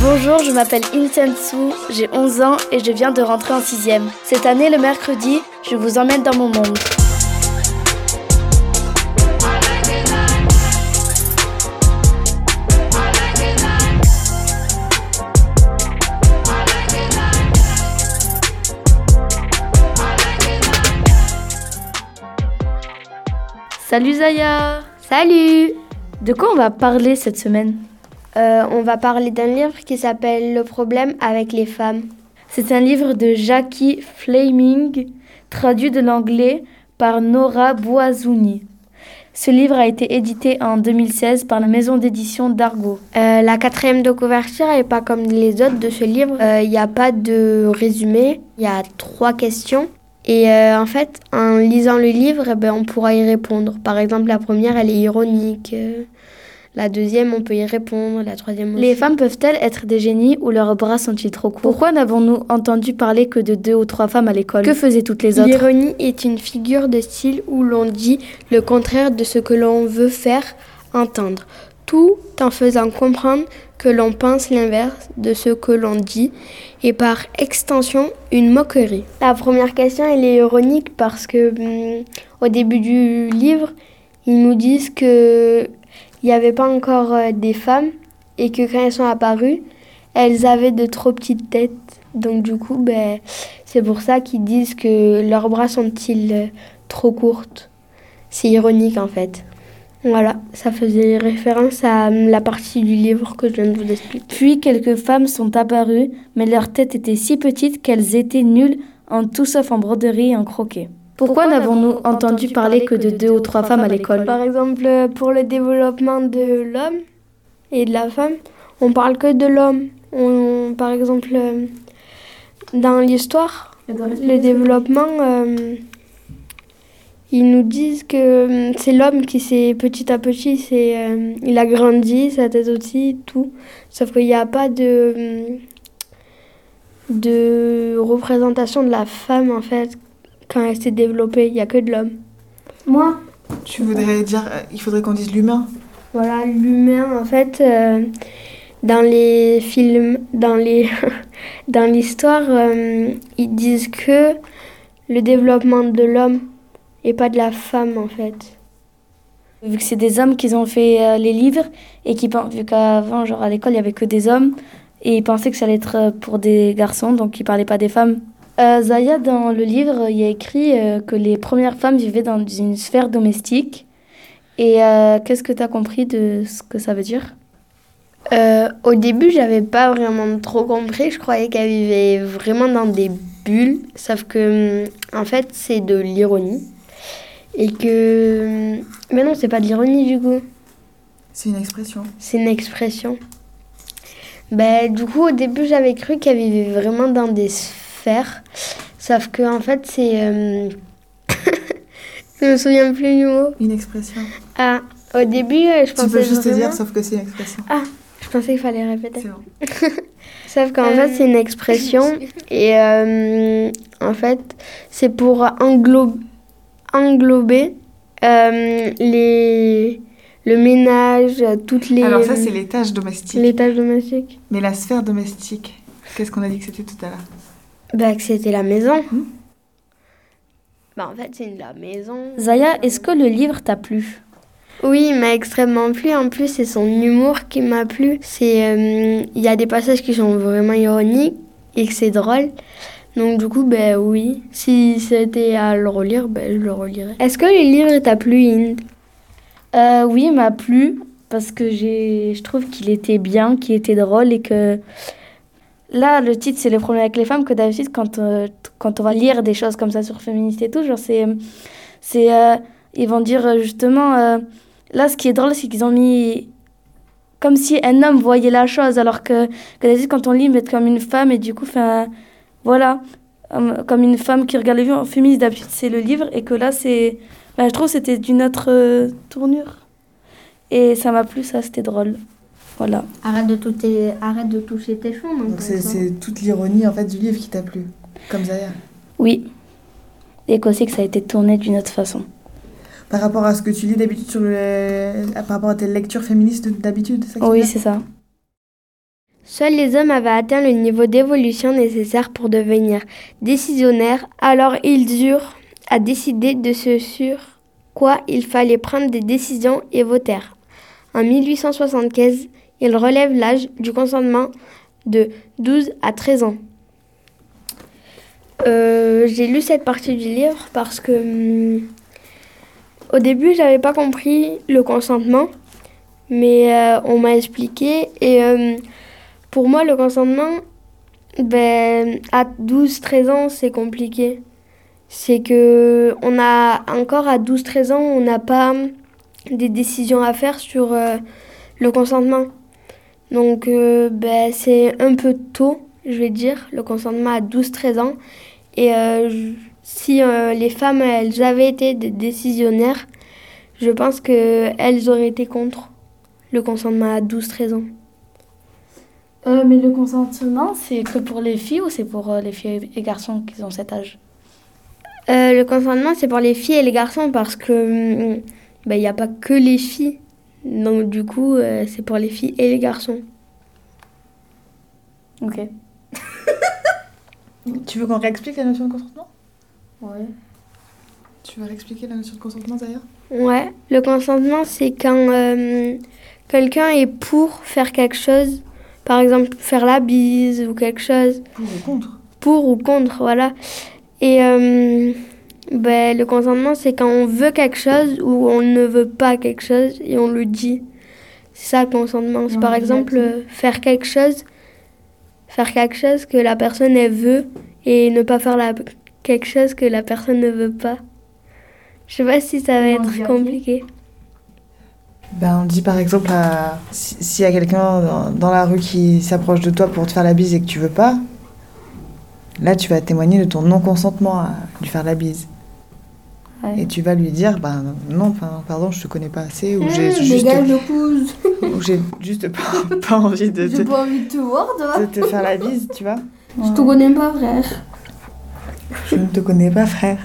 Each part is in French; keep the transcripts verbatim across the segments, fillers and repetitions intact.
Bonjour, je m'appelle Insensu, j'ai onze ans et je viens de rentrer en sixième. Cette année, le mercredi, je vous emmène dans mon monde. Salut Zaya! Salut! De quoi on va parler cette semaine? Euh, on va parler d'un livre qui s'appelle Le problème avec les femmes. C'est un livre de Jackie Fleming, traduit de l'anglais par Nora Boisouni. Ce livre a été édité en deux mille seize par la maison d'édition d'Argo. Euh, la quatrième de couverture n'est pas comme les autres de ce livre. Il n'y a pas de résumé, il y a trois questions. Et euh, en fait, en lisant le livre, eh ben, on pourra y répondre. Par exemple, la première, elle est ironique. Euh, la deuxième, on peut y répondre. La troisième aussi. Les femmes peuvent-elles être des génies ou leurs bras sont-ils trop courts? Pourquoi n'avons-nous entendu parler que de deux ou trois femmes à l'école? Que faisaient toutes les autres? L'ironie est une figure de style où l'on dit le contraire de ce que l'on veut faire entendre, tout en faisant comprendre que l'on pense l'inverse de ce que l'on dit et par extension une moquerie. La première question, elle est ironique parce que hum, au début du livre, ils nous disent que il n'y avait pas encore euh, des femmes et que quand elles sont apparues, elles avaient de trop petites têtes. Donc du coup, ben, c'est pour ça qu'ils disent que leurs bras sont-ils euh, trop courtes. C'est ironique en fait. Voilà, ça faisait référence à la partie du livre que je viens de vous expliquer. Puis quelques femmes sont apparues, mais leurs têtes étaient si petites qu'elles étaient nulles en tout sauf en broderie et en croquet. Pourquoi, Pourquoi n'avons-nous entendu, entendu parler, parler que de deux ou trois femmes à l'école? Par exemple, pour le développement de l'homme et de la femme, on parle que de l'homme. On, par exemple, dans l'histoire, le développement... Euh, Ils nous disent que c'est l'homme qui s'est petit à petit, c'est, euh, il a grandi, sa tête aussi, tout. Sauf qu'il n'y a pas de, de représentation de la femme, en fait, quand elle s'est développée. Il n'y a que de l'homme. Moi? Tu voudrais dire, il faudrait qu'on dise l'humain? Voilà, l'humain, en fait, euh, dans les films, dans, les dans l'histoire, euh, ils disent que le développement de l'homme, et pas de la femme, en fait. Vu que c'est des hommes qui ont fait euh, les livres, et qui, vu qu'avant, genre à l'école, il n'y avait que des hommes, et ils pensaient que ça allait être pour des garçons, donc ils ne parlaient pas des femmes. Euh, Zaya, dans le livre, il y a écrit euh, que les premières femmes vivaient dans une sphère domestique. Et euh, qu'est-ce que tu as compris de ce que ça veut dire? euh, Au début, je n'avais pas vraiment trop compris. Je croyais qu'elles vivaient vraiment dans des bulles, sauf que, en fait, c'est de l'ironie. Et que... Mais non, c'est pas de l'ironie du coup. C'est une expression. C'est une expression. Ben, du coup, au début, j'avais cru qu'elle vivait vraiment dans des sphères. Sauf que, en fait, c'est... Euh... je me souviens plus du mot. Une expression. Ah, au début, je pensais Tu peux juste vraiment... te dire, sauf que c'est une expression. Ah, je pensais qu'il fallait répéter. C'est bon. Sauf qu'en euh... fait, c'est une expression. Et euh, en fait, c'est pour englober... englober euh, les, le ménage, toutes les... Alors ça, c'est les tâches domestiques. Les tâches domestiques. Mais la sphère domestique, qu'est-ce qu'on a dit que c'était tout à l'heure? Bah, que c'était la maison. Mmh. Bah, en fait, c'est la maison. Zaya, est-ce que le livre t'a plu? Oui, il m'a extrêmement plu. En plus, c'est son humour qui m'a plu. C'est, euh, y a des passages qui sont vraiment ironiques et que c'est drôle. Donc du coup, ben oui, si c'était à le relire, ben je le relirais. Est-ce que le livre t'a plu, Inde? euh, Oui, il m'a plu parce que j'ai, je trouve qu'il était bien, qu'il était drôle et que... Là, le titre, c'est Le problème avec les femmes, que d'habitude, quand, euh, quand on va lire des choses comme ça sur féministe et tout, genre c'est... c'est euh, ils vont dire justement... Euh, là, ce qui est drôle, c'est qu'ils ont mis... Comme si un homme voyait la chose, alors que, que d'habitude, quand on lit, ils mettent comme une femme et du coup, enfin... Voilà, comme une femme qui regarde les vues féministes, d'habitude c'est le livre, et que là c'est, ben, je trouve que c'était d'une autre euh, tournure. Et ça m'a plu, ça, c'était drôle. Voilà. Arrête de, toucher, arrête de toucher tes cheveux. Donc c'est, c'est toute l'ironie en fait du livre qui t'a plu, comme Zaya. Oui, et qu'aussi que ça a été tourné d'une autre façon. Par rapport à ce que tu lis d'habitude, sur le... par rapport à tes lectures féministes d'habitude, c'est ça que Oui, tu c'est ça. Seuls les hommes avaient atteint le niveau d'évolution nécessaire pour devenir décisionnaires, alors ils eurent à décider de ce sur quoi il fallait prendre des décisions et votèrent. En mille huit cent soixante-quinze, ils relèvent l'âge du consentement de douze à treize ans. Euh, j'ai lu cette partie du livre parce que hum, au début, j'avais pas compris le consentement, mais euh, on m'a expliqué et euh, pour moi, le consentement, ben, à douze treize ans, c'est compliqué. C'est que on a encore à douze treize ans, on n'a pas des décisions à faire sur euh, le consentement. Donc, euh, ben, c'est un peu tôt, je vais dire, le consentement à douze treize ans. Et euh, je- si euh, les femmes, elles avaient été des décisionnaires, je pense qu'elles auraient été contre le consentement à douze treize ans. Euh, mais le consentement, c'est que pour les filles ou c'est pour euh, les filles et garçons qui ont cet âge? Euh, le consentement, c'est pour les filles et les garçons parce que il n'y a pas que les filles. Donc du coup, euh, c'est pour les filles et les garçons. Ok. Tu veux qu'on réexplique la notion de consentement? Ouais. Tu veux réexpliquer la notion de consentement d'ailleurs? Ouais, le consentement, c'est quand euh, quelqu'un est pour faire quelque chose, par exemple faire la bise ou quelque chose, Pour ou contre? pour ou contre, voilà. Et euh, ben, le consentement, c'est quand on veut quelque chose ou on ne veut pas quelque chose et on le dit. C'est ça le consentement. C'est on par le dit à exemple qui? euh, faire quelque chose, faire quelque chose que la personne elle veut et ne pas faire la, quelque chose que la personne ne veut pas. Je sais pas si ça va Et on le dit être à qui? compliqué. Ben, on dit par exemple, à... si- s'il y a quelqu'un dans, dans la rue qui s'approche de toi pour te faire la bise et que tu veux pas, là tu vas témoigner de ton non-consentement à lui faire la bise. Ouais. Et tu vas lui dire, ben non, enfin, pardon, je te connais pas assez, ou j'ai Mmh, juste, dégage de couze. ou j'ai juste pas, pas envie de, J'ai te- pas envie de te voir, toi. de te faire la bise, tu vois. Je te connais pas, frère. Je ne te connais pas, frère.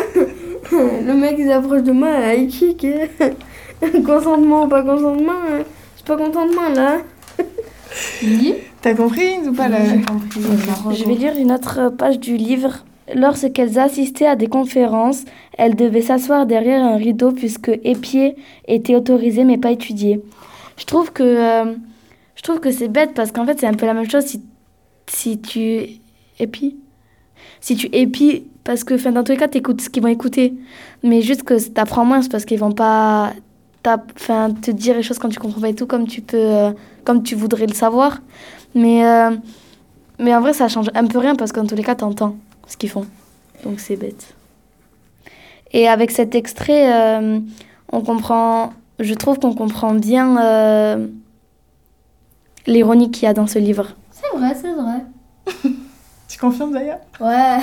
Le mec il s'approche de moi, il kick. Consentement ou pas consentement, hein. C'est pas consentement là. Oui. T'as compris ou pas Oui, la... j'ai compris. Je vais lire une autre page du livre. Lorsqu'elles assistaient à des conférences, elles devaient s'asseoir derrière un rideau puisque épier était autorisé mais pas étudié. Je trouve que, euh, je trouve que c'est bête parce qu'en fait c'est un peu la même chose si, si tu épies. Si tu épies, parce que enfin, dans tous les cas t'écoutes ce qu'ils vont écouter. Mais juste que t'apprends moins, c'est parce qu'ils vont pas t'app- enfin, te dire les choses quand tu comprends pas et tout comme tu peux, euh, comme tu voudrais le savoir. Mais, euh, mais en vrai, ça change un peu rien parce qu'en tous les cas, t'entends ce qu'ils font. Donc c'est bête. Et avec cet extrait, euh, on comprend, je trouve qu'on comprend bien euh, l'ironie qu'il y a dans ce livre. C'est vrai, c'est vrai. Tu confirmes d'ailleurs? Ouais.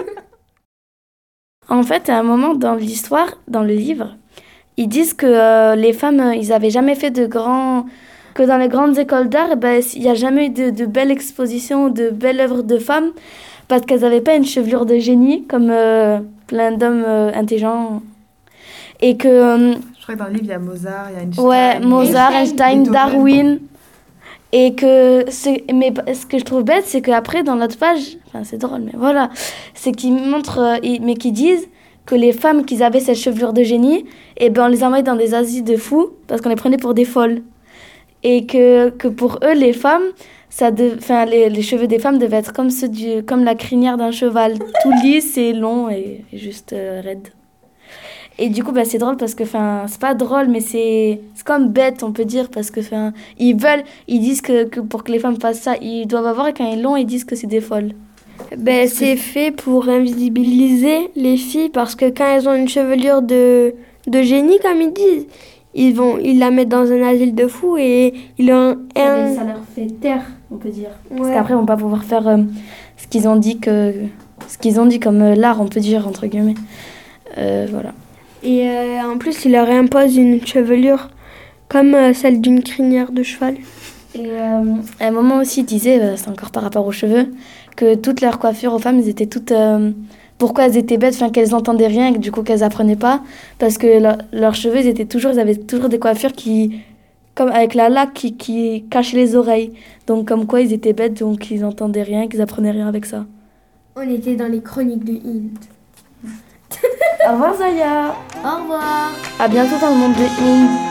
En fait, à un moment dans l'histoire, dans le livre, ils disent que euh, les femmes, euh, ils avaient jamais fait de grands... que dans les grandes écoles d'art, eh ben, il n'y a jamais eu de, de belles expositions, de belles œuvres de femmes, parce qu'elles n'avaient pas une chevelure de génie, comme euh, plein d'hommes euh, intelligents. Et que, euh, Je crois que dans le livre, il y a Mozart, il y a Einstein. ouais, Mozart, Einstein, Beethoven. Darwin. Et que, c'est- mais ce que je trouve bête, c'est qu'après, dans l'autre page, enfin c'est drôle, mais voilà, c'est qu'ils montrent, euh, ils- mais qu'ils disent que les femmes qui avaient cette chevelure de génie, eh ben, on les envoyait dans des asiles de fous, parce qu'on les prenait pour des folles. Et que, que pour eux, les femmes, ça de, enfin, les, les cheveux des femmes devaient être comme, ceux du, comme la crinière d'un cheval, tout lisse et long et, et juste euh, raide. Et du coup, bah, c'est drôle parce que, enfin, c'est pas drôle, mais c'est, c'est comme bête, on peut dire, parce que, enfin, ils veulent, ils disent que, que pour que les femmes fassent ça, ils doivent avoir, et quand ils l'ont, ils disent que c'est des folles. Ben, c'est fait pour invisibiliser les filles parce que quand elles ont une chevelure de, de génie, comme ils disent, ils, vont, ils la mettent dans un asile de fous et ils ont un... Ça leur fait taire, on peut dire. Parce Ouais. qu'après, ils vont pas pouvoir faire euh, ce qu'ils ont dit que, ce qu'ils ont dit comme euh, l'art, on peut dire, entre guillemets. Euh, voilà. Et euh, en plus, ils leur imposent une chevelure comme euh, celle d'une crinière de cheval. Et euh, à un moment aussi, ils disaient, euh, c'est encore par rapport aux cheveux, que toutes leurs coiffures aux femmes, elles étaient toutes... euh, pourquoi elles étaient bêtes, enfin qu'elles entendaient rien et que du coup qu'elles apprenaient pas, parce que leur- leurs cheveux, ils étaient toujours, ils avaient toujours des coiffures qui, comme avec la laque qui, qui cachait les oreilles. Donc comme quoi ils étaient bêtes, donc ils n'entendaient rien, qu'ils apprenaient rien avec ça. On était dans les chroniques de Inde. Au revoir Zaya. Au revoir. À bientôt dans le monde de Inde.